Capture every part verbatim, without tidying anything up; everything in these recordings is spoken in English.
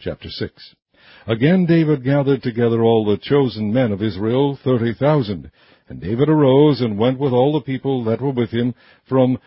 Chapter six. Again David gathered together all the chosen men of Israel, thirty thousand. And David arose and went with all the people that were with him from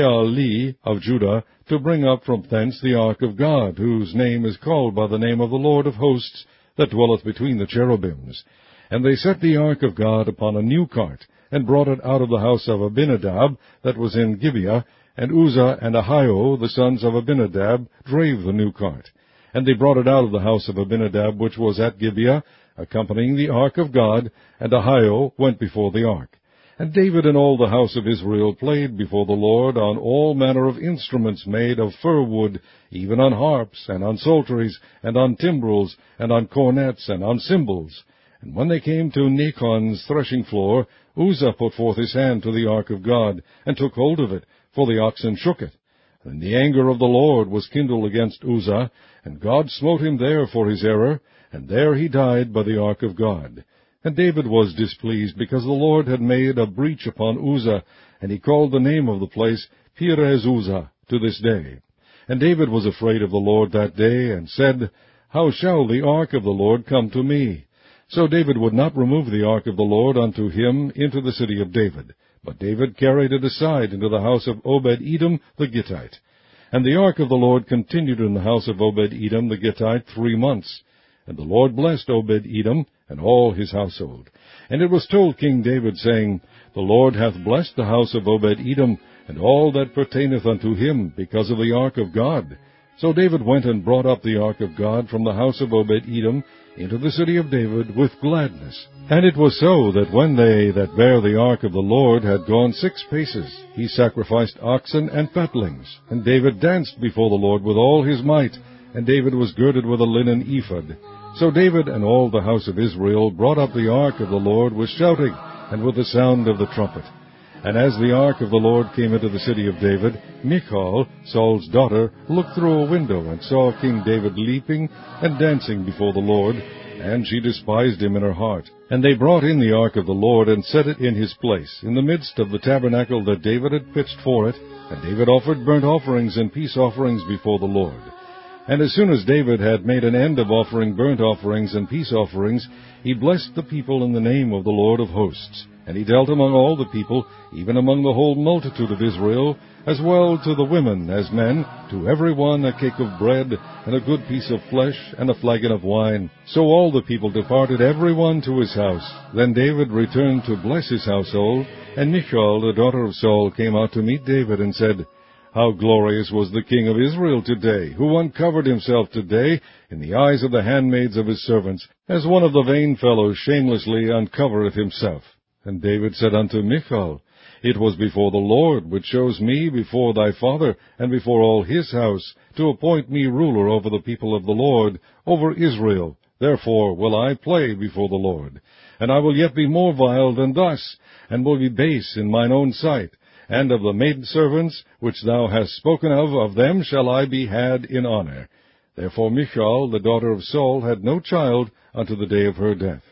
Baale of Judah, to bring up from thence the ark of God, whose name is called by the name of the Lord of hosts, that dwelleth between the cherubims. And they set the ark of God upon a new cart, and brought it out of the house of Abinadab, that was in Gibeah, and Uzzah and Ahio, the sons of Abinadab, drave the new cart. And they brought it out of the house of Abinadab, which was at Gibeah, accompanying the ark of God, and Ahio went before the ark. And David and all the house of Israel played before the Lord on all manner of instruments made of fir wood, even on harps, and on psalteries, and on timbrels, and on cornets, and on cymbals. And when they came to Nachon's threshing floor, Uzzah put forth his hand to the ark of God, and took hold of it, for the oxen shook it. And the anger of the Lord was kindled against Uzzah, and God smote him there for his error, and there he died by the ark of God. And David was displeased, because the Lord had made a breach upon Uzzah, and he called the name of the place Perez Uzzah to this day. And David was afraid of the Lord that day, and said, How shall the ark of the Lord come to me? So David would not remove the ark of the Lord unto him into the city of David. But David carried it aside into the house of Obed-Edom the Gittite. And the ark of the Lord continued in the house of Obed-Edom the Gittite three months. And the Lord blessed Obed-Edom and all his household. And it was told King David, saying, The Lord hath blessed the house of Obed-Edom, and all that pertaineth unto him, because of the ark of God. So David went and brought up the ark of God from the house of Obed-Edom into the city of David with gladness. And it was so, that when they that bare the ark of the Lord had gone six paces, he sacrificed oxen and fatlings. And David danced before the Lord with all his might, and David was girded with a linen ephod. So David and all the house of Israel brought up the ark of the Lord with shouting, and with the sound of the trumpet. And as the ark of the Lord came into the city of David, Michal, Saul's daughter, looked through a window, and saw King David leaping and dancing before the Lord, and she despised him in her heart. And they brought in the ark of the Lord, and set it in his place, in the midst of the tabernacle that David had pitched for it. And David offered burnt offerings and peace offerings before the Lord. And as soon as David had made an end of offering burnt offerings and peace offerings, he blessed the people in the name of the Lord of hosts. And he dealt among all the people, even among the whole multitude of Israel, as well to the women as men, to every one a cake of bread, and a good piece of flesh, and a flagon of wine. So all the people departed every one to his house. Then David returned to bless his household, and Michal, the daughter of Saul, came out to meet David, and said, How glorious was the king of Israel today, who uncovered himself today in the eyes of the handmaids of his servants, as one of the vain fellows shamelessly uncovereth himself. And David said unto Michal, It was before the Lord, which chose me before thy father, and before all his house, to appoint me ruler over the people of the Lord, over Israel. Therefore will I play before the Lord. And I will yet be more vile than thus, and will be base in mine own sight. And of the maidservants which thou hast spoken of, of them shall I be had in honor. Therefore Michal, the daughter of Saul, had no child unto the day of her death.